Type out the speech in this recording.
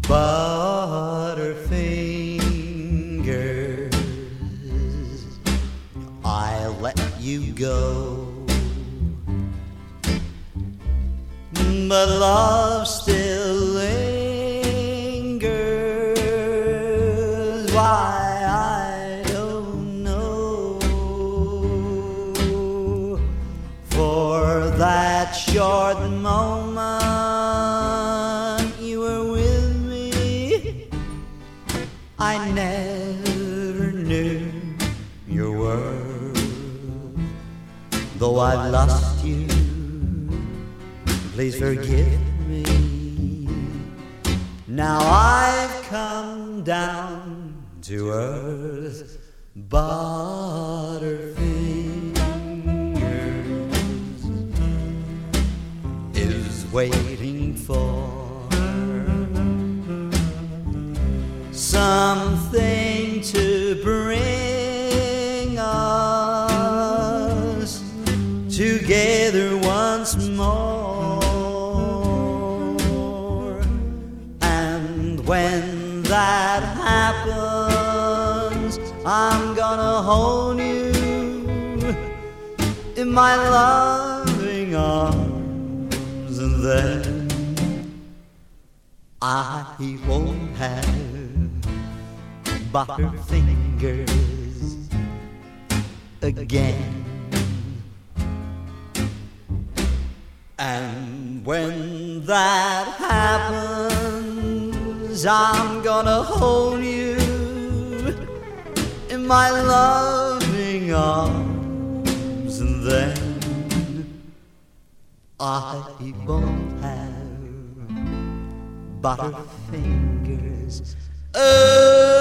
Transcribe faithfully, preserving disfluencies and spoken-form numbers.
Butterfingers, I let you go, but love still lingers. Why, I don't know. For that short moment you were with me, I never knew your worth. Though I've lost you, please forgive me. Now I've come down to earth. Butterfingers is waiting for something to bring us together once more. And when that happens, I'm gonna hold you in my loving arms, and then I won't have butterfingers again. And when that happens, I'm gonna hold you in my loving arms, and then I won't have butterfingers again.